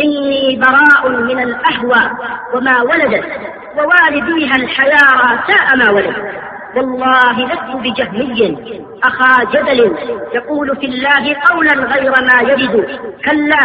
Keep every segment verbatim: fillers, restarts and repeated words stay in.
إني براء من الأهوى وما ولدت، ووالديها الحيارى ساء ما ولد. والله لست بجهمي أخا جدل يقول في الله قولا غير ما يجد. كلا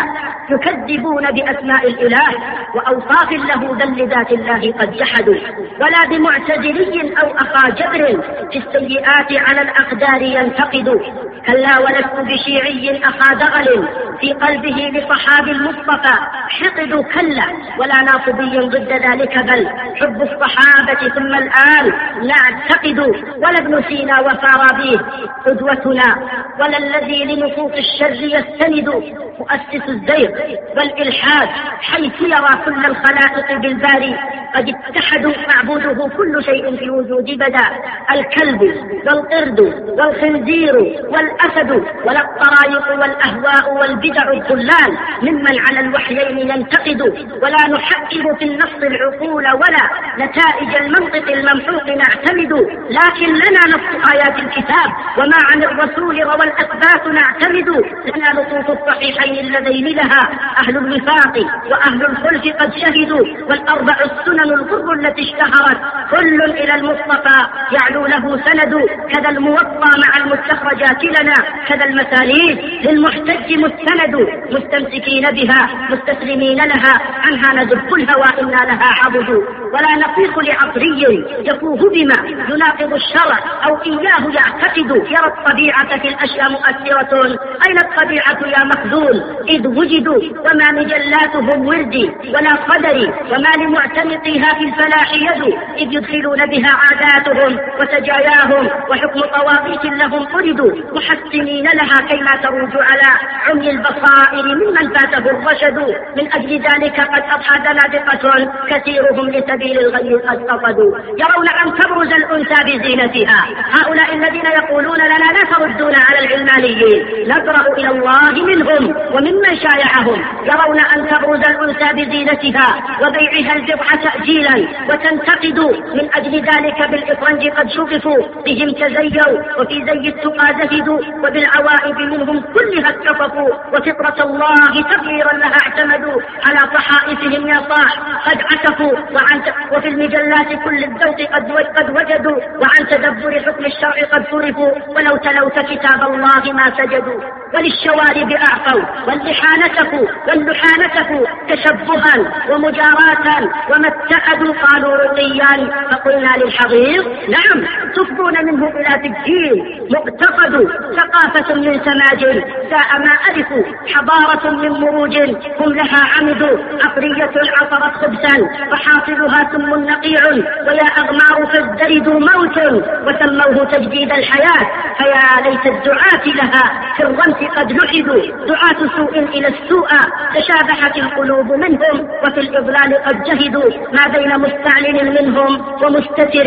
يكذبون بأسماء الإله وأوصاف له ذل ذات الله قد جحدوا. ولا بمعتدلي أو أخا جبر في السيئات على الأقدار ينتقد. كلا ولست بشيعي أخا دغل في قلبه لصحاب المصطفى حقد. كلا ولا ناصبي ضد ذلك بل حب الصحابة ثم الآل نعتقد. ولا ابن سينا وفارابيه قدوتنا ولا الذي لنصوص الشر يستند مؤسس الزيغ والإلحاد حيث يرى كل الخلائق بالباري قد اتحدوا معبوده كل شيء في الوجود بدا. الكلب والقرد والخنزير والأسد ولا الطرائق والأهواء والبدع الضلال ممن على الوحيين ينتقد. ولا نحكم في النص العقول ولا نتائج المنطق الممحوق نعتمد، لكن لنا نص آيات الكتاب وما عن الرسول روى الأثبات نعتمد. لنا نصوص الصحيحين اللذين لها أهل الوفاق وأهل الخلف قد شهدوا، والأربع السنن الغر التي اشتهرت كل إلى المصطفى يعلو له سند. كذا الموطى مع المستخرجات لنا كذا المسانيد للمحتج مستند. مستمسكين بها مستسلمين لها عنها ندب الهوى إنا لها عبد. ولا نطيق لعصري يفوه بما يناقض الشرع أو إياه يعتقد. يرى الطبيعة في الأشياء مؤثرة أين الطبيعة يا مخذول إذ وجدوا. وما مجلاتهم وردي ولا قدري وما لمعتنقيها في الفلاح يد إذ يدخلون بها عاداتهم وسجاياهم وحكم طواغيت لهم طردوا محسنين لها كيما تروج على عمي البصائر ممن فاته الرشد. من أجل ذلك قد أضحى زنادقة كثيرهم لسبيل الغي قد قصدوا. يرون أن تبرز الأنثى بزينتها هؤلاء الذين يقولون لنا لا تردون على العلمانيين نبرأ إلى الله منهم وممن شايعهم. يرون أن تبرز الأنثى بزينتها وبيعها البضع تأجيلا وتنتقد. من أجل ذلك بالإفرنج قد شغفوا بهم تزيوا وفي زي التقى زهدوا وبالعوائد منهم كلها اتفقوا وفطرة الله تغييرا لها اعتمدوا. على صحائفهم يا صاح قد عتفوا وعن وفي المجلات كل الذوق قد قد وجدوا وعن تدبر حكم الشرع قد صرفوا ولو تلوت كتاب الله ما سجدوا. وللشوارب أعطوا واللحى نتفوا واللحى نتفوا تشبها ومجاراة وما اتأدوا قالوا رقيا فقلنا للحضيض نعم تفضون منه إلى تجيل مقتصد. ثقافة من سماج ساء ما ألفوا حضارة من مروج هم لها عمدوا. عصرية عصرت خبثا فحاصلها سم نقيع ويا أغمار فازدردوا موت وسموه تجديد الحياة. فيا ليت الدعاة لها في الرمس قد لحدوا. دعاة سوء إلى السوء تشابهت القلوب منهم وفي الإضلال قد جهدوا. ما بين مستعلن منهم ومستتر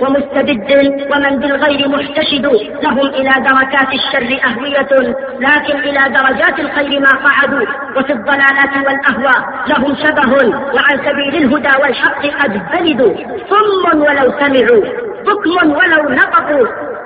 ومستبد ومن بالغير محتشد. لهم إلى دركات الشر أهوية لكن إلى درجات الخير ما قعدوا. وفي الضلالات والأهواء لهم شبه وعن سبيل الهدى والحق قد بلدوا. صم ولو سمعوا بكم ولو نطقوا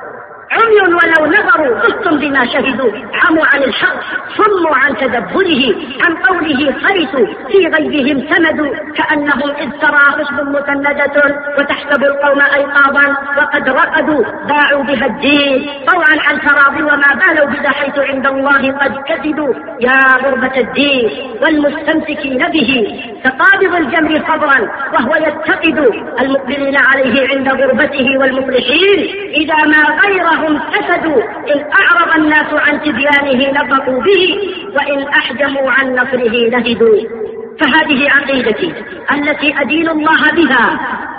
عمي ولو نظروا قصتم بما شهدوا. عموا عن الحق صموا عن تدبره عن قوله خرسوا في غيهم سمدوا. كأنهم إذ ترى خشب مسندة وتحسب القوم أيقاظا وقد رقدوا. باعوا بها الدين طوعا عن تراضي وما بالوا بذا حيث عند الله قد كسدوا. يا غربة الدين والمستمسكين به كقابض الجمر صبرا وهو يتقد. المقبلين عليه عند غربته والمفلحين إذا ما غيره هم كسدوا. إن أعرض الناس عن تبيانه نطقوا به وإن أحجموا عن نصره نهدوا. فهذه عقيدتي التي أدين الله بها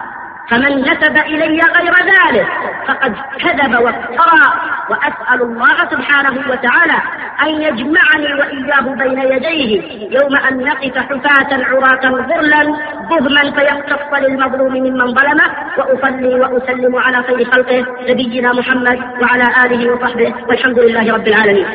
فمن نسب إلي غير ذلك فقد كذب وافترى. وأسأل الله سبحانه وتعالى أن يجمعني وإياه بين يديه يوم أن نقف حفاة عراة غرلا بهما فيقتص للمظلوم ممن ظلمه. وأصلي وأسلم على خير خلقه نبينا محمد وعلى آله وصحبه والحمد لله رب العالمين.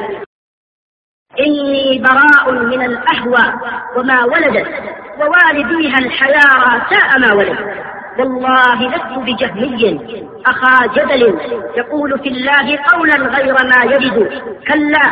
إني براء من الأهوى وما ولدت، ووالديها الحيارى ساء ما ولد. والله لست بجهمي أخا جدل يقول في الله قولا غير ما يجد. كلا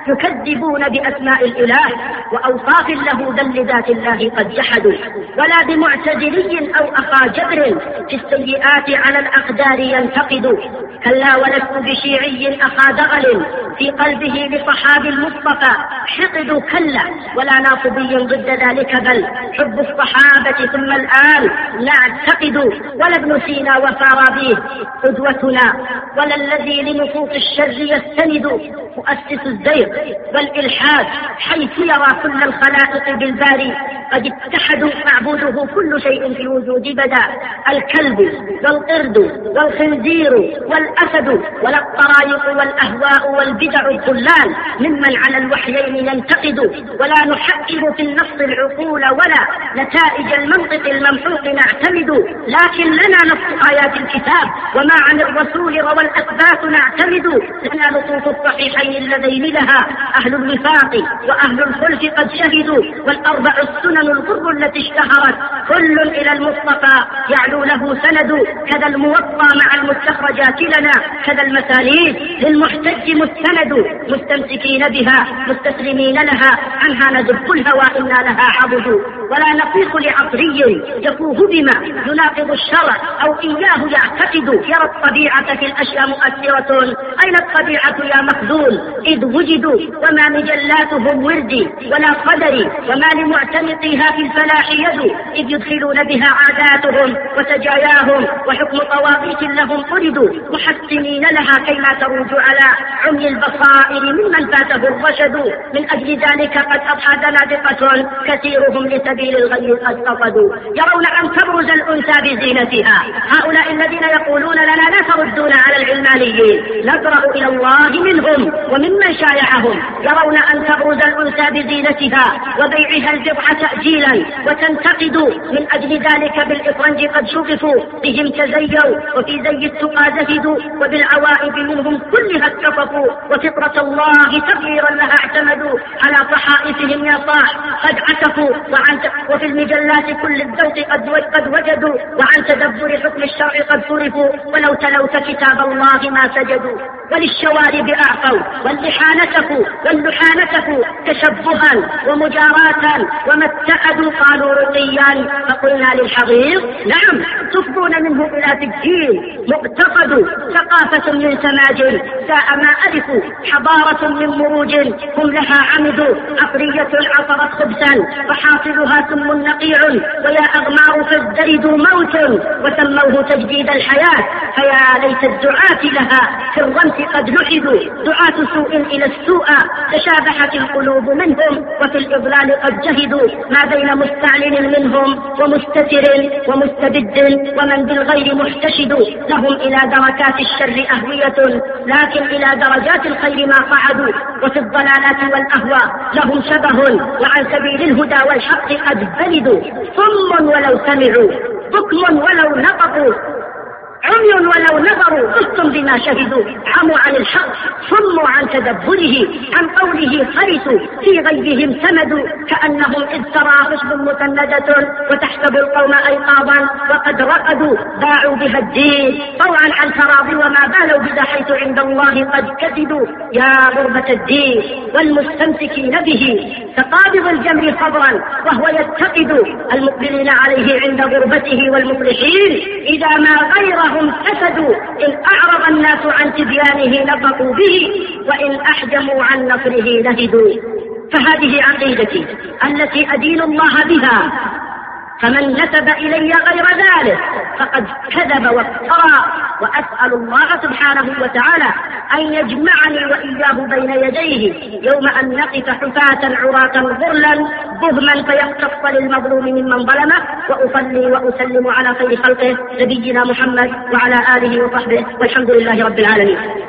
يكذبون بأسماء الإله وأوصاف له بل لذات الله قد جحدوا. ولا بمعتدلي أو أخا جبر في السيئات على الأقدار ينتقد. كلا ولست بشيعي أخا دغل في قلبه لصحاب المصطفى حقد. كلا ولا ناصبي ضد ذلك بل حب الصحابة ثم الآن نعتقد. ولا ابن سينا وفارابيه قدوتنا ولا الذي لنصوص الشر يستند مؤسس الزيغ والإلحاد حيث يرى كل الخلائق بالباري قد اتحدوا معبوده كل شيء في الوجود بدا. الكلب والقرد والخنزير والأسد ولا الطرائق والأهواء والبدع الضلال ممن على الوحيين ينتقد. ولا نحقق في النص العقول ولا نتائج المنطق الممحوق نعتمد. لكن لنا نص آيات الكتاب وما عن الرسول روى الأثبات نعتمد. لنا نصوص الصحيحين اللذين لها أهل الوفاق وأهل الخلف قد شهدوا. والأربع السنن الغر التي اشتهرت كل إلى المصطفى يعلو له سند. كذا الموطى مع المستخرجات لنا كذا المسانيد للمحتج مستند. مستمسكين بها مستسلمين لها عنها ندب الهوى إنا لها عبد. ولا نفيق لعصري يفوه بما يناقض الشرع أو إياه يعتقد. يرى الطبيعة في الأشياء مؤثرة أين الطبيعة يا مخذول إذ وجدوا. وما مجلاتهم وردي ولا قدري وما لمعتنقيها في الفلاح يد إذ يدخلون بها عاداتهم وسجاياهم وحكم طواغيت لهم طردوا محسنين لها كيما تروج على عمي البصائر ممن فاته الرشد. من أجل ذلك قد أضحى زنادقة كثيرهم لسبيل الغي قد قصدوا. يرون أن تبرز الأنثى بزينتها هؤلاء الذين يقولون لنا لا تردون على العلمانيين نزرع إلى الله منهم وممن شايعهم. يرون أن تبرز الأنثى بزينتها وبيعها البضع تأجيلا وتنتقد. من أجل ذلك بالإفرنج قد شغفوا بهم تزيوا وفي زي التقى زهدوا وبالعوائب منهم كلها اتفقوا وفطرة الله تغييرا لها اعتمدوا. على صحائفهم يا صاح قد عتفوا وعن وفي المجلات كل الذوق قد قد وجدوا وعن تدبر حكم الشرع قد صرفوا ولو تلوت كتاب الله ما سجدوا. وللشوارب أعفوا واللحى نتفوا واللحى نتفوا تشبها ومجاراة وما اتخذوا قالوا رقيا فقلنا للحضيض نعم تفضون منه إلى تجين مقتصد. ثقافة من سماج ساء ما ألفوا حضارة من مروج هم لها عمدوا. عصرية عصرت خبثا فحاصلها سم نقيع ويا أغمار فازدردوا موت وسموه تجديد الحياة. فيا ليت الدعاة لها في الرمس قد لحدوا. دعاة سوء إلى السوء تشابهت القلوب منهم وفي الإضلال قد جهدوا. ما بين مستعلن منهم ومستتر ومستبد ومن بالغير محتشد. لهم إلى دركات الشر أهوية لكن إلى درجات الخير ما قعدوا. وفي الضلالات والأهواء لهم شبه وعن سبيل الهدى والحق قد بلدوا. صم ولو سمعوا بكم ولو نطقوا عمي ولو نظروا قصتم بما شهدوا. عموا عن الحق صموا عن تدبره عن قوله خرسوا في غيبهم سمدوا. كأنهم إذ ترى خشب مسندة وتحسب القوم أيقاظا وقد رقدوا. باعوا بها الدين طوعا عن تراضي وما بالوا بذا حيث عند الله قد كذبوا. يا غربة الدين والمستمسكين به كقابض الجمر صبرا وهو يتقد المقبلين عليه عند غربته والمفلحين إذا ما غيره هم فسدوا. إن أعرض الناس عن تبيانه نطقوا به وإن أحجموا عن نصره لهدوا. فهذه عقيدتي التي أدين الله بها فمن نسب إلي غير ذلك فقد كذب وافترى. وأسأل الله سبحانه وتعالى أن يجمعني وإياه بين يديه يوم أن نقف حفاة عراة غرلا بهما فيقتص للمظلوم ممن ظلمه. وأصلي وأسلم على خير خلقه نبينا محمد وعلى آله وصحبه والحمد لله رب العالمين.